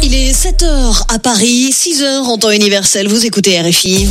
Il est 7h à Paris, 6h en temps universel. Vous écoutez RFI.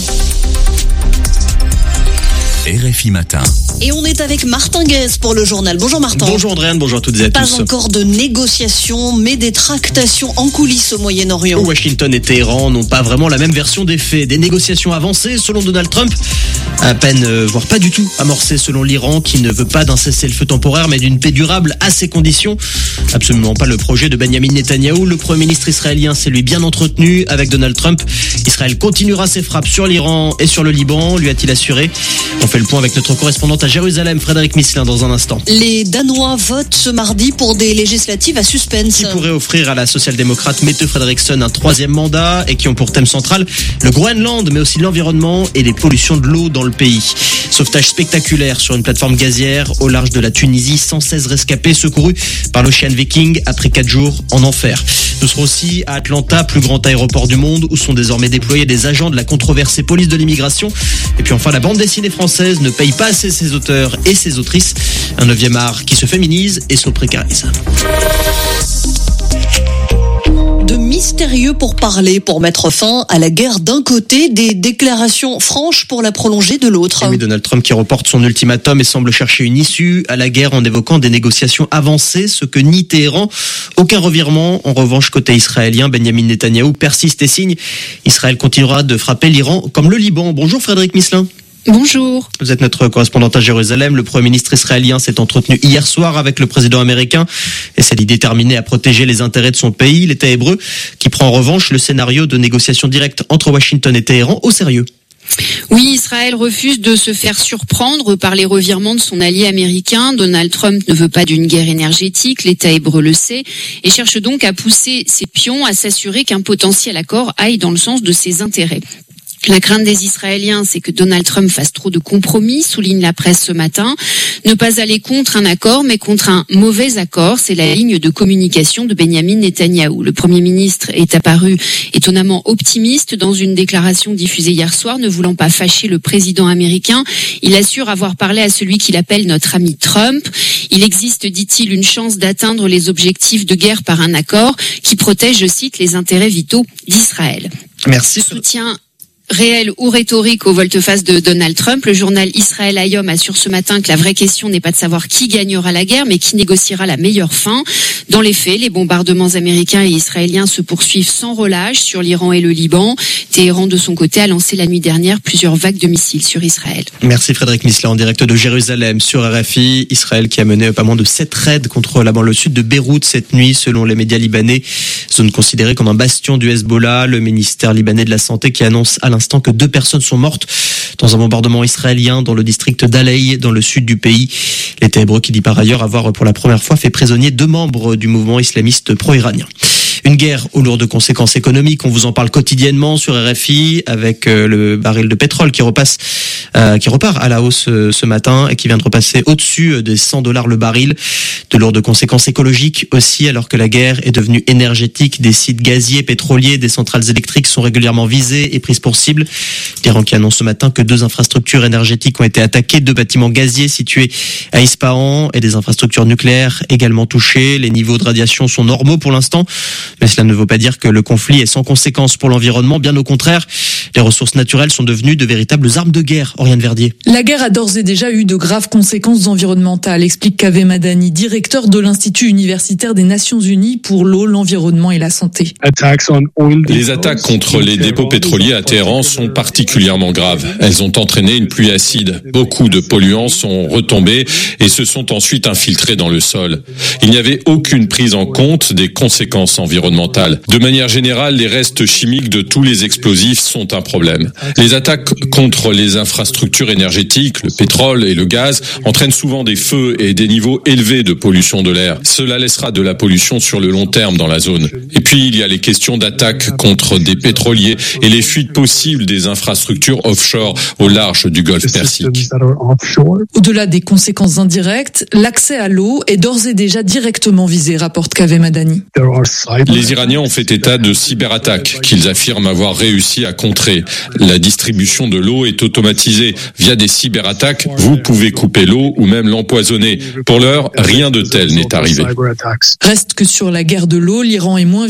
RFI Matin. Et on est avec Martin Guez pour le journal. Bonjour Martin. Bonjour Andréane, bonjour à toutes et à tous. Pas encore de négociations, mais des tractations en coulisses au Moyen-Orient. Washington et Téhéran n'ont pas vraiment la même version des faits. Des négociations avancées selon Donald Trump, à peine, voire pas du tout, amorcées selon l'Iran qui ne veut pas d'un cessez-le-feu temporaire mais d'une paix durable à ses conditions. Absolument pas le projet de Benyamin Netanyahou. Le Premier ministre israélien s'est lui bien entretenu avec Donald Trump. Israël continuera ses frappes sur l'Iran et sur le Liban, lui a-t-il assuré. On fait le point avec notre correspondante à Jérusalem, Frédéric Misselin, dans un instant. Les Danois votent ce mardi pour des législatives à suspense. Qui pourraient offrir à la social-démocrate Mette Frederiksen un troisième mandat et qui ont pour thème central le Groenland, mais aussi l'environnement et les pollutions de l'eau dans le pays. Sauvetage spectaculaire sur une plateforme gazière au large de la Tunisie, 116 rescapés secourus par l'Ocean Viking après 4 jours en enfer. Nous serons aussi à Atlanta, plus grand aéroport du monde, où sont désormais déployés des agents de la controversée police de l'immigration. Et puis enfin, la bande dessinée française ne paye pas assez ses auteurs et ses autrices. Un 9e art qui se féminise et se précarise. De mystérieux pourparlers pour mettre fin à la guerre d'un côté, des déclarations franches pour la prolonger de l'autre. Oui, Donald Trump qui reporte son ultimatum et semble chercher une issue à la guerre en évoquant des négociations avancées, ce que nie Téhéran. Aucun revirement. En revanche, côté israélien, Benyamin Netanyahou persiste et signe. Israël continuera de frapper l'Iran comme le Liban. Bonjour Frédéric Misselin. Bonjour. Vous êtes notre correspondante à Jérusalem. Le Premier ministre israélien s'est entretenu hier soir avec le président américain et s'est dit déterminé à protéger les intérêts de son pays, l'État hébreu, qui prend en revanche le scénario de négociation directe entre Washington et Téhéran au sérieux. Oui, Israël refuse de se faire surprendre par les revirements de son allié américain. Donald Trump ne veut pas d'une guerre énergétique, l'État hébreu le sait, et cherche donc à pousser ses pions à s'assurer qu'un potentiel accord aille dans le sens de ses intérêts. La crainte des Israéliens, c'est que Donald Trump fasse trop de compromis, souligne la presse ce matin. Ne pas aller contre un accord, mais contre un mauvais accord, c'est la ligne de communication de Benyamin Netanyahou. Le Premier ministre est apparu étonnamment optimiste dans une déclaration diffusée hier soir, ne voulant pas fâcher le président américain. Il assure avoir parlé à celui qu'il appelle notre ami Trump. Il existe, dit-il, une chance d'atteindre les objectifs de guerre par un accord qui protège, je cite, les intérêts vitaux d'Israël. Merci. Soutien réel ou rhétorique au volte-face de Donald Trump. Le journal Israël Hayom assure ce matin que la vraie question n'est pas de savoir qui gagnera la guerre, mais qui négociera la meilleure fin. Dans les faits, les bombardements américains et israéliens se poursuivent sans relâche sur l'Iran et le Liban. Téhéran, de son côté, a lancé la nuit dernière plusieurs vagues de missiles sur Israël. Merci Frédéric Misselin en direct de Jérusalem sur RFI. Israël qui a mené pas moins de 7 raids contre la banlieue sud de Beyrouth cette nuit, selon les médias libanais. Zone considérée comme un bastion du Hezbollah. Le ministère libanais de la Santé qui annonce à l'instant que 2 personnes sont mortes dans un bombardement israélien dans le district d'Alaï, dans le sud du pays. L'État hébreu qui dit par ailleurs avoir pour la première fois fait prisonnier 2 membres du mouvement islamiste pro-iranien. Une guerre aux lourdes conséquences économiques, on vous en parle quotidiennement sur RFI avec le baril de pétrole qui repart à la hausse ce matin et qui vient de repasser au-dessus des $100 le baril. De lourdes conséquences écologiques aussi, alors que la guerre est devenue énergétique. Des sites gaziers, pétroliers, des centrales électriques sont régulièrement visés et prises pour cible. L'Iran qui annonce ce matin que 2 infrastructures énergétiques ont été attaquées, 2 bâtiments gaziers situés à Ispahan et des infrastructures nucléaires également touchées. Les niveaux de radiation sont normaux pour l'instant. Mais cela ne veut pas dire que le conflit est sans conséquences pour l'environnement. Bien au contraire, les ressources naturelles sont devenues de véritables armes de guerre. Oriane Verdier. La guerre a d'ores et déjà eu de graves conséquences environnementales, explique Kaveh Madani, directeur de l'Institut universitaire des Nations Unies pour l'eau, l'environnement et la santé. Les attaques contre les dépôts pétroliers à Téhéran sont particulièrement graves. Elles ont entraîné une pluie acide. Beaucoup de polluants sont retombés et se sont ensuite infiltrés dans le sol. Il n'y avait aucune prise en compte des conséquences environnementales. De manière générale, les restes chimiques de tous les explosifs sont un problème. Les attaques contre les infrastructures énergétiques, le pétrole et le gaz, entraînent souvent des feux et des niveaux élevés de pollution de l'air. Cela laissera de la pollution sur le long terme dans la zone. Et puis, il y a les questions d'attaques contre des pétroliers et les fuites possibles des infrastructures offshore au large du golfe Persique. Au-delà des conséquences indirectes, l'accès à l'eau est d'ores et déjà directement visé, rapporte Kaveh Madani. Les Iraniens ont fait état de cyberattaques qu'ils affirment avoir réussi à contrer. La distribution de l'eau est automatisée. Via des cyberattaques, vous pouvez couper l'eau ou même l'empoisonner. Pour l'heure, rien de tel n'est arrivé. Reste que sur la guerre de l'eau, l'Iran est moins vulnérable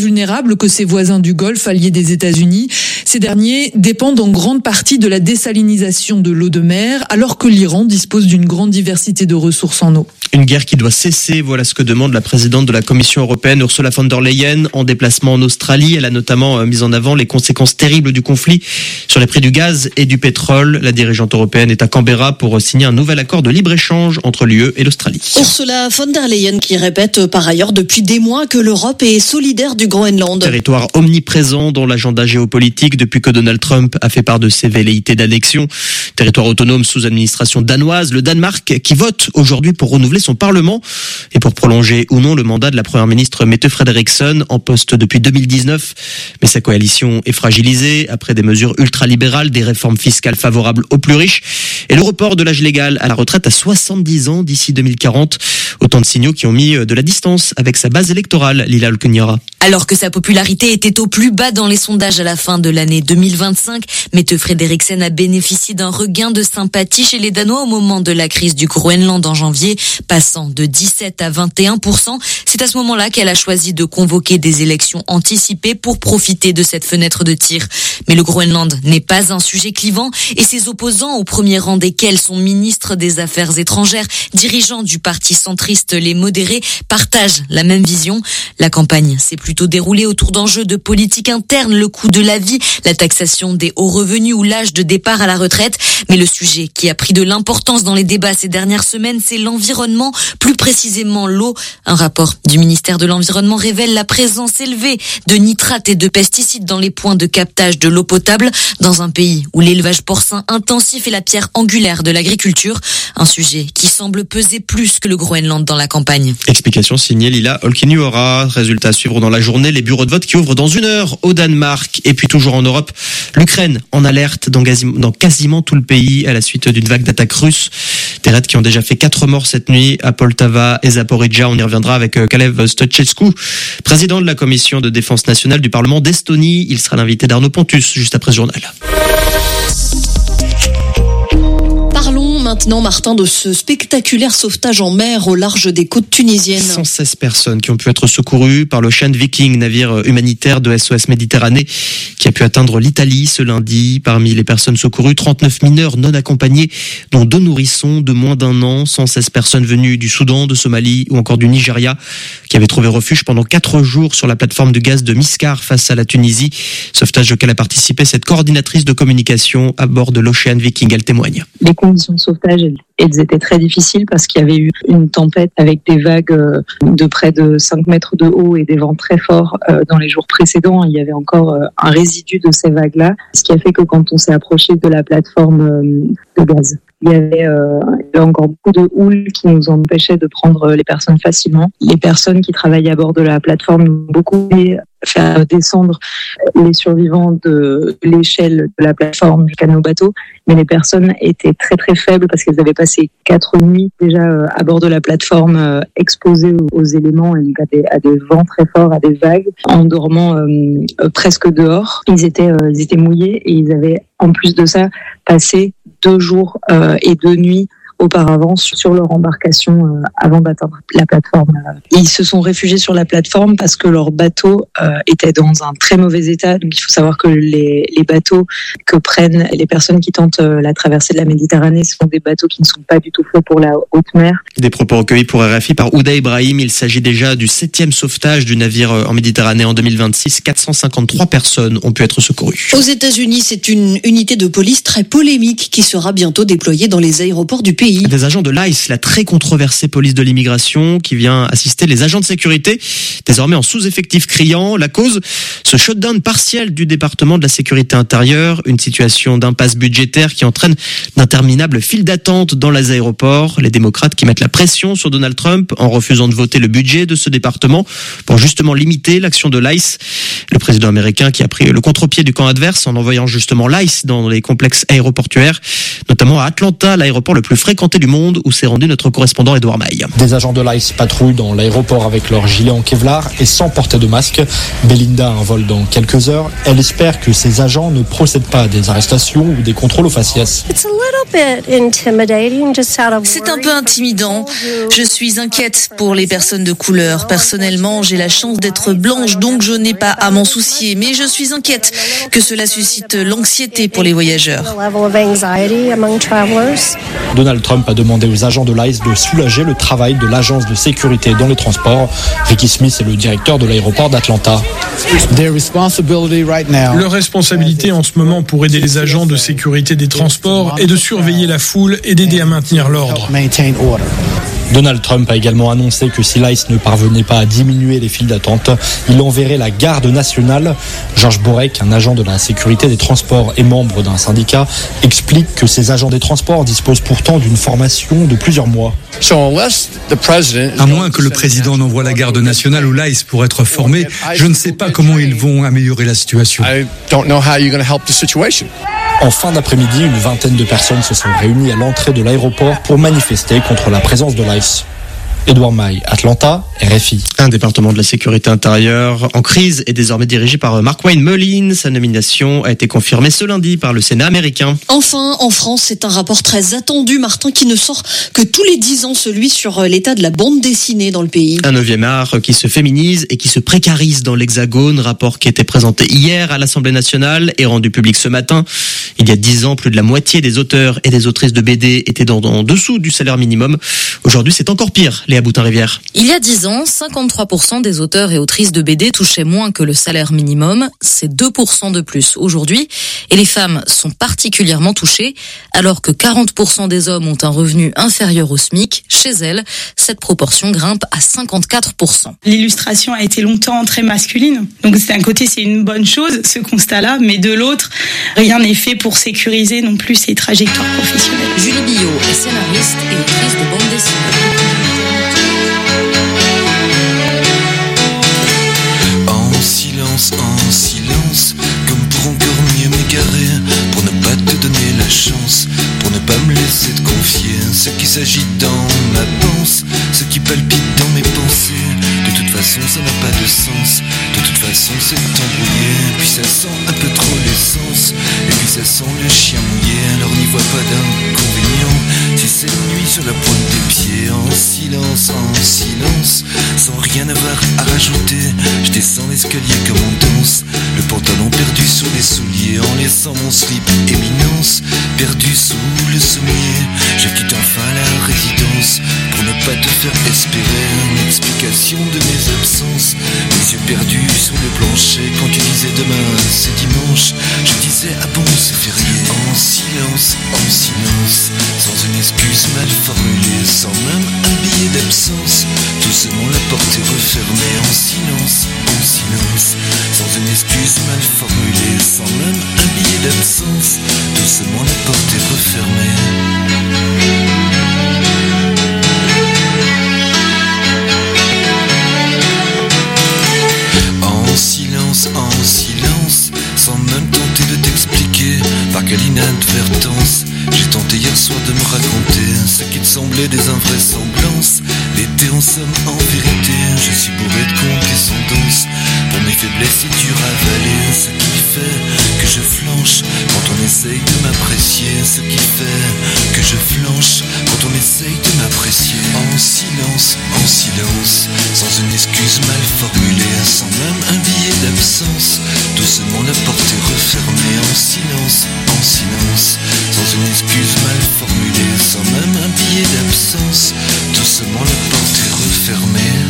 vulnérable que ses voisins du Golfe, alliés des États-Unis. Ces derniers dépendent en grande partie de la désalinisation de l'eau de mer, alors que l'Iran dispose d'une grande diversité de ressources en eau. Une guerre qui doit cesser, voilà ce que demande la présidente de la Commission européenne, Ursula von der Leyen, en déplacement en Australie. Elle a notamment mis en avant les conséquences terribles du conflit sur les prix du gaz et du pétrole. La dirigeante européenne est à Canberra pour signer un nouvel accord de libre-échange entre l'UE et l'Australie. Ursula von der Leyen qui répète par ailleurs depuis des mois que l'Europe est solidaire du Groenland. Territoire omniprésent dans l'agenda géopolitique depuis que Donald Trump a fait part de ses velléités d'annexion. Territoire autonome sous administration danoise, le Danemark qui vote aujourd'hui pour renouveler son Parlement et pour prolonger ou non le mandat de la première ministre Mette Frederiksen en poste depuis 2019. Mais sa coalition est fragilisée après des mesures ultralibérales, des réformes fiscales favorables aux plus riches et le report de l'âge légal à la retraite à 70 ans d'ici 2040. Autant de signaux qui ont mis de la distance avec sa base électorale, Lila Olkuniara. Alors que sa popularité était au plus bas dans les sondages à la fin de l'année 2025, Mette Frederiksen a bénéficié d'un regain de sympathie chez les Danois au moment de la crise du Groenland en janvier, passant de 17 à 21%. C'est à ce moment-là qu'elle a choisi de convoquer des élections anticipées pour profiter de cette fenêtre de tir. Mais le Groenland n'est pas un sujet clivant et ses opposants, au premier rang desquels son ministre des Affaires étrangères, dirigeant du parti centriste Les Modérés, partagent la même vision. La campagne s'est plutôt déroulée autour d'enjeux de politique interne, le coût de la vie, la taxation des hauts revenus ou l'âge de départ à la retraite. Mais le sujet qui a pris de l'importance dans les débats ces dernières semaines, c'est l'environnement, plus précisément l'eau. Un rapport du ministère de l'Environnement révèle la présence élevée de nitrates et de pesticides dans les points de captage de l'eau potable dans un pays où l'élevage porcin intensif est la pierre angulaire de l'agriculture. Un sujet qui semble peser plus que le Groenland dans la campagne. Explication signée Lila Olkiniora. Résultat à suivre dans la journée, les bureaux de vote qui ouvrent dans 1 heure au Danemark. Et puis toujours en Europe, l'Ukraine en alerte dans quasiment tout le pays à la suite d'une vague d'attaques russes. Des raids qui ont déjà fait 4 morts cette nuit à Poltava et Zaporizhzhia. On y reviendra avec Kalev Stoichescu, président de la commission de défense nationale du Parlement d'Estonie. Il sera l'invité d'Arnaud Pontus juste après ce journal. Parlons maintenant, Martin, de ce spectaculaire sauvetage en mer au large des côtes tunisiennes. 116 personnes qui ont pu être secourues par l'Ocean Viking, navire humanitaire de SOS Méditerranée, qui a pu atteindre l'Italie ce lundi. Parmi les personnes secourues, 39 mineurs non accompagnés, dont 2 nourrissons de moins d'1 an, 116 personnes venues du Soudan, de Somalie ou encore du Nigeria, qui avaient trouvé refuge pendant 4 jours sur la plateforme de gaz de Miscar face à la Tunisie. Sauvetage auquel a participé cette coordinatrice de communication à bord de l'Ocean Viking. Elle témoigne. Les conditions de sauvetage, elles étaient très difficiles parce qu'il y avait eu une tempête avec des vagues de près de 5 mètres de haut et des vents très forts dans les jours précédents. Il y avait encore un résidu de ces vagues-là, ce qui a fait que quand on s'est approché de la plateforme de gaz, il y avait encore beaucoup de houle qui nous empêchait de prendre les personnes facilement. Les personnes qui travaillaient à bord de la plateforme ont beaucoup faire descendre les survivants de l'échelle de la plateforme jusqu'à nos bateaux, mais les personnes étaient très très faibles parce qu'elles avaient passé 4 nuits déjà à bord de la plateforme exposées aux éléments et donc à des vents très forts, à des vagues, en dormant presque dehors. Ils étaient mouillés et ils avaient en plus de ça passé 2 jours et 2 nuits auparavant sur leur embarcation avant d'atteindre la plateforme. Ils se sont réfugiés sur la plateforme parce que leur bateau était dans un très mauvais état. Donc il faut savoir que les bateaux que prennent les personnes qui tentent la traversée de la Méditerranée sont des bateaux qui ne sont pas du tout faits pour la haute mer. Des propos recueillis pour RFI par Ouda Ibrahim. Il s'agit déjà du 7e sauvetage du navire en Méditerranée en 2026. 453 personnes ont pu être secourues. Aux États-Unis, c'est une unité de police très polémique qui sera bientôt déployée dans les aéroports du pays. Des agents de l'ICE, la très controversée police de l'immigration, qui vient assister les agents de sécurité, désormais en sous-effectif criant. La cause, ce shutdown partiel du département de la sécurité intérieure, une situation d'impasse budgétaire qui entraîne d'interminables files d'attente dans les aéroports. Les démocrates qui mettent la pression sur Donald Trump en refusant de voter le budget de ce département pour justement limiter l'action de l'ICE. Le président américain qui a pris le contre-pied du camp adverse en envoyant justement l'ICE dans les complexes aéroportuaires, notamment à Atlanta, l'aéroport le plus fréquenté du monde où s'est rendu notre correspondant Edouard Maille. Des agents de l'ICE patrouillent dans l'aéroport avec leur gilet en Kevlar et sans porter de masque. Belinda a un vol dans quelques heures. Elle espère que ces agents ne procèdent pas à des arrestations ou des contrôles au faciès. C'est un peu intimidant. Je suis inquiète pour les personnes de couleur. Personnellement, j'ai la chance d'être blanche, donc je n'ai pas à m'en soucier. Mais je suis inquiète que cela suscite l'anxiété pour les voyageurs. Donald Trump a demandé aux agents de l'ICE de soulager le travail de l'agence de sécurité dans les transports. Ricky Smith est le directeur de l'aéroport d'Atlanta. Leur responsabilité en ce moment pour aider les agents de sécurité des transports est de surveiller la foule et d'aider à maintenir l'ordre. Donald Trump a également annoncé que si l'ICE ne parvenait pas à diminuer les files d'attente, il enverrait la garde nationale. Georges Borek, un agent de la sécurité des transports et membre d'un syndicat, explique que ces agents des transports disposent pourtant d'une formation de plusieurs mois. À moins que le président n'envoie la garde nationale ou l'ICE pour être formé, je ne sais pas comment ils vont améliorer la situation. En fin d'après-midi, une vingtaine de personnes se sont réunies à l'entrée de l'aéroport pour manifester contre la présence de l'ICE. Edouard Maille, Atlanta, RFI. Un département de la sécurité intérieure en crise est désormais dirigé par Markwayne Mullin. Sa nomination a été confirmée ce lundi par le Sénat américain. Enfin, en France, c'est un rapport très attendu, Martin, qui ne sort que tous les 10 ans, celui sur l'état de la bande dessinée dans le pays. Un 9e art qui se féminise et qui se précarise dans l'Hexagone. Rapport qui était présenté hier à l'Assemblée nationale et rendu public ce matin. Il y a 10 ans, plus de la moitié des auteurs et des autrices de BD étaient en dessous du salaire minimum. Aujourd'hui, c'est encore pire. Léa Boutin-Rivière. Il y a 10 ans, 53% des auteurs et autrices de BD touchaient moins que le salaire minimum. C'est 2% de plus aujourd'hui. Et les femmes sont particulièrement touchées. Alors que 40% des hommes ont un revenu inférieur au SMIC, chez elles, cette proportion grimpe à 54%. L'illustration a été longtemps très masculine. Donc d'un côté, c'est une bonne chose, ce constat-là. Mais de l'autre, rien n'est fait pour sécuriser non plus ces trajectoires professionnelles. Julie Billot est scénariste et autrice de bande dessinée. En silence, comme pour encore mieux m'égarer, pour ne pas te donner la chance, pour ne pas me laisser te confier ce qui s'agite dans ma panse, ce qui palpite dans mes pensées. De toute façon ça n'a pas de sens, de toute façon c'est embrouillé, puis ça sent un peu trop l'essence, et puis ça sent le chien mouillé, alors n'y vois pas d'inconvénient, si cette nuit sur la pointe des pieds, en silence, sans rien avoir à rajouter, je descends l'escalier comme on danse, le pantalon perdu sous les souliers, en laissant mon slip éminence, perdu sous le sommier, je quitte enfin la résidence, pour ne pas te faire espérer une explication de mes absences, les yeux perdus sous le plancher, quand tu disais demain c'est dimanche, je disais ah bon c'est férié, en silence, sans une excuse mal formulée, sans même un billet d'absence, doucement la porte est refermée, en silence, sans une excuse mal formulée, sans même un billet d'absence, doucement la porte est refermée. En silence, sans même tenter de t'expliquer par quelle inadvertance j'ai tenté hier soir de me raconter ce qui te semblait des invraisemblances. L'été en somme en vérité, je suis bourré de condescendance. Pour mes faiblesses c'est dur à avaler, ce qui fait que je flanche quand on essaye de m'apprécier, ce qui fait que je flanche quand on essaye de m'apprécier. En silence, sans une excuse mal formulée, sans même un billet d'absence, doucement la porte est refermée. En silence, sans une excuse mal formulée, sans même un billet d'absence, doucement la porte est refermée.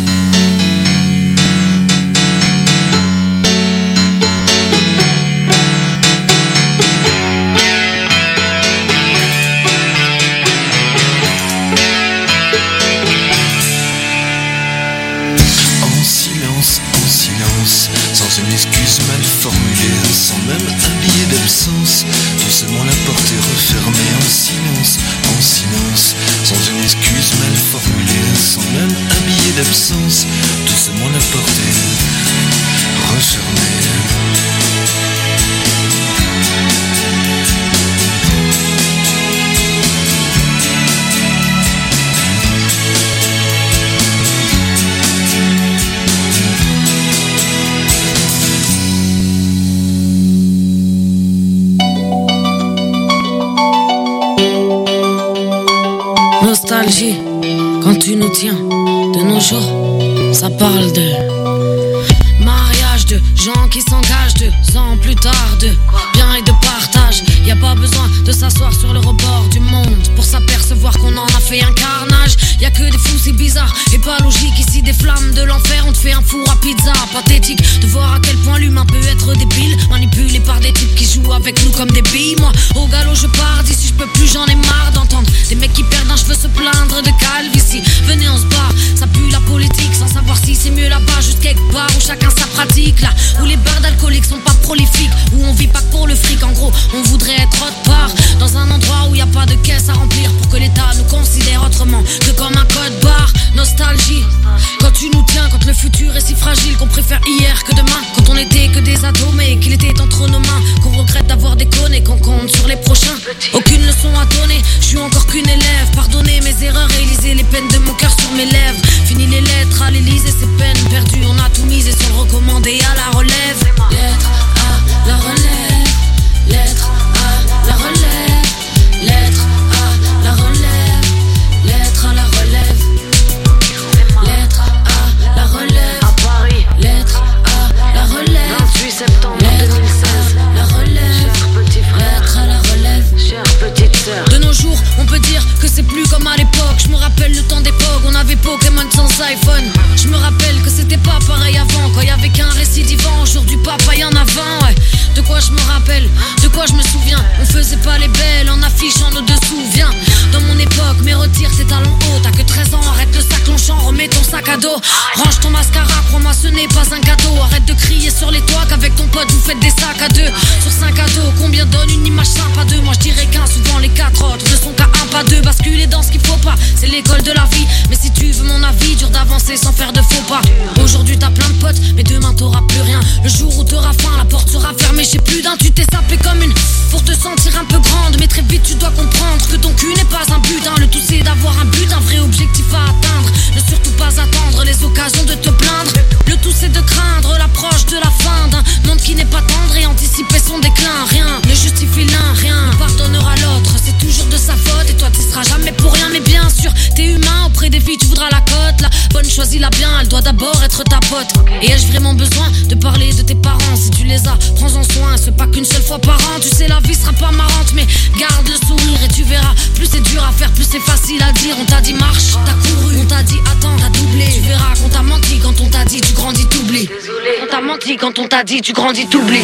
Sans une excuse mal formulée, sans même un billet d'absence, doucement la porte est refermée. En silence, sans une excuse mal formulée, sans même un billet d'absence, doucement la porte est refermée. nostalgie, quand tu nous tiens, de nos jours, ça parle de mariage, de gens qui s'engagent 2 ans plus tard, de bien et de partage. Y a pas besoin de s'asseoir sur le rebord du monde pour s'apercevoir qu'on en a fait un carnage. Y a que des fous, c'est bizarre et pas logique. Ici des flammes de l'enfer, on te fait un four à pizza. Pathétique de voir à quel point l'humain peut être débile, manipulé par des types qui jouent avec nous comme des billes. Moi au galop je pars, d'ici je peux plus, j'en ai marre d'entendre des mecs qui perdent un cheveu se plaindre de calvitie. Venez on se bat, ça pue la politique, sans savoir si c'est mieux là-bas, juste quelque part où chacun sa pratique. Là où les bars d'alcooliques sont pas prolifiques, où on vit pas que pour le fric. En gros on voudrait être autre part, dans un endroit où y a pas de caisse à remplir, pour que l'État nous considère autrement que comme un code barre. Nostalgie, quand tu nous tiens, quand le futur est si fragile qu'on préfère hier que demain, quand on était que des ados mais qu'il était entre nos mains, qu'on regrette d'avoir déconné, qu'on compte sur les prochains. Aucune leçon à donner, je suis encore qu'une élève. Pardonnez mes erreurs et lisez les peines de mon cœur sur mes lèvres. Fini les lettres à l'Élysée, ces peines perdues, on a tout misé sur le recommandé à la relève. Lettre à la relève, lettre à la relève, lettre à la relève, lettre à la relève, lettre à la relève, à Paris, lettre à la relève, 28 septembre 2016, la relève, cher petit frère, lettre à la relève, chère petite sœur. De nos jours, on peut dire que c'est plus comme à l'époque. Je me rappelle le temps d'époque, on avait Pokémon sans iPhone. Je me rappelle que c'était pas pareil avant, quand y avait qu'un récidivant. Aujourd'hui papa y'en a 20, ouais. De quoi je me rappelle, de quoi je me souviens. On faisait pas les belles en affichant nos dessous. Viens, dans mon époque, mais retire tes talons hauts. T'as que 13 ans, arrête le sac longchamp, remets ton sac à dos. Range ton mascara, crois-moi ce n'est pas un cadeau. Arrête de crier sur les toits qu'avec ton pote vous faites des sacs à 2. Sur 5 à 2, combien donne une image simple à 2? Moi je dirais qu'un, souvent les 4 autres ne sont qu'à 1 pas 2. Basculer dans ce qu'il faut pas, c'est l'école de la vie. Mais si tu veux mon avis, dur d'avancer sans faire de faux pas. Aujourd'hui t'as plein de potes, mais demain t'auras plus rien. Le jour où t'auras faim, la porte sera fermée chez plus d'un. Tu t'es sapé comme une pour te sentir un peu grande, mais très vite tu dois comprendre que ton cul n'est pas un butin. Le tout c'est d'avoir un but, un vrai objectif à atteindre. Ne surtout pas attendre les occasions de te plaindre. Le tout c'est de craindre l'approche de la fin d'un monde qui n'est pas tendre et anticiper son déclin. Rien ne justifie l'un, rien ne pardonnera l'autre. C'est toujours de sa faute et toi t'y seras jamais pour rien. Mais bien sûr t'es humain, auprès des filles tu voudras la cote. La bonne choisis-la bien, elle doit d'abord être ta pote. Et ai-je vraiment besoin de parler de tes parents? Si tu les as, prends-en soin, c'est pas qu'une seule fois par an. Tu sais la vie sera pas marrante, mais garde le sourire et tu verras. Plus c'est dur à faire, plus c'est facile à dire. On t'a dit marche, t'as couru, on t'a dit attends, t'as doublé. Tu verras qu'on t'a menti quand on t'a dit tu grandis, t'oublies. On t'a menti quand on t'a dit tu grandis, t'oublies.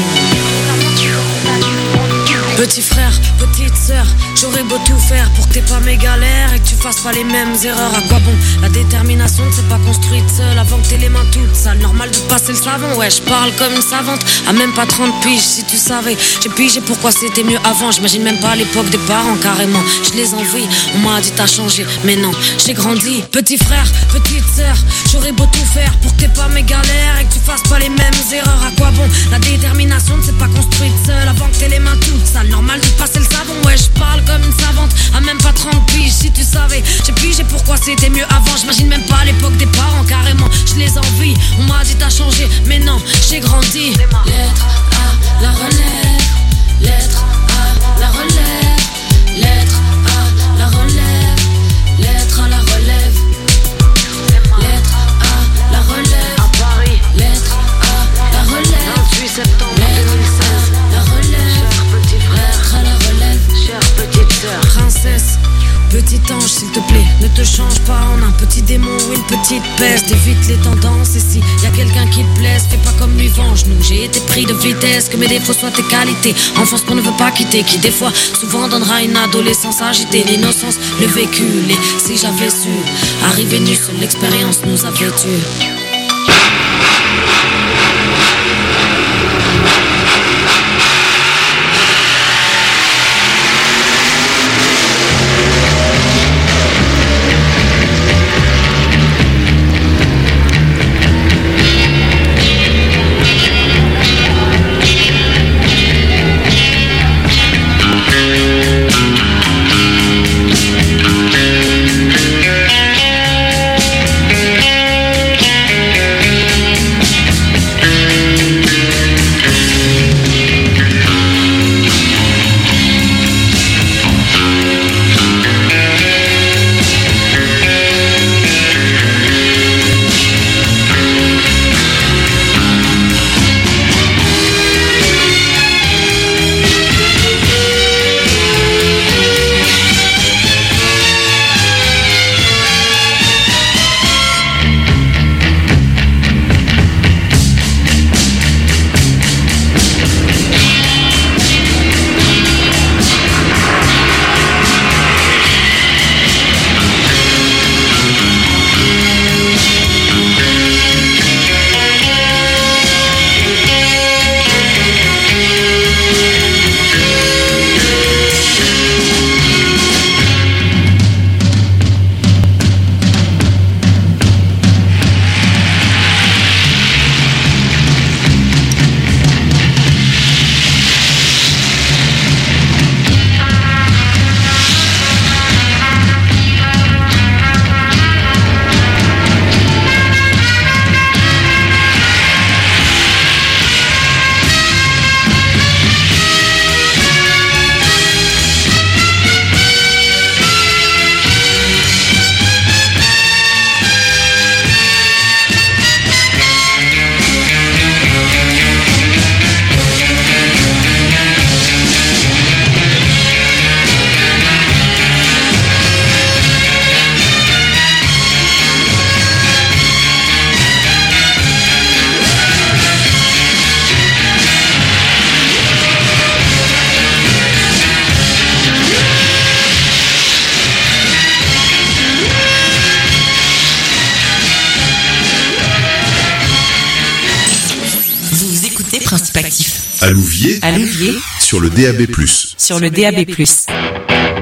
Petit frère, petite sœur, j'aurais beau tout faire pour que t'aies pas mes galères et que tu fasses pas les mêmes erreurs. À quoi bon? La détermination ne s'est pas construite seule avant que t'aies les mains toutes sales. Normal de passer le savon, ouais, je parle comme une savante. À même pas 30 piges, si tu savais. J'ai pigé pourquoi c'était mieux avant. J'imagine même pas l'époque des parents, carrément. Je les envie, on m'a dit t'as changé, mais non, j'ai grandi. Petit frère, petite sœur, j'aurais beau tout faire pour que t'aies pas mes galères et que tu fasses pas les mêmes erreurs. À quoi bon? La détermination ne s'est pas construite seule avant que t'aies les mains toutes sales. Normal de passer le savon, ouais, je parle comme une savante. À même pas 30 piges, si tu savais. J'ai pigé pourquoi c'était mieux avant. J'imagine même pas l'époque des parents, carrément. Je les envie, on m'a dit t'as changé, mais non, j'ai grandi. Lettre à la relève, lettre à la relève, lettre à la relève, lettre à la relève, lettre à la relève, à Paris, lettre à la relève, 28 septembre 2016, la relève, cher petit frère, à la relève, chère petite sœur, princesse. Petit ange, s'il te plaît, ne te change pas en un petit démon ou une petite peste. Évite les tendances et si y a quelqu'un qui te blesse, fais pas comme lui, venge-nous. J'ai été pris de vitesse, que mes défauts soient tes qualités. Enfance qu'on ne veut pas quitter, qui des fois, souvent donnera une adolescence agitée. L'innocence, le vécu, les si j'avais su. Arriver nu sur l'expérience nous a vêtus. Écoutez Principe Actif. À Louviers. À Louviers. Sur le DAB+. Sur le DAB+.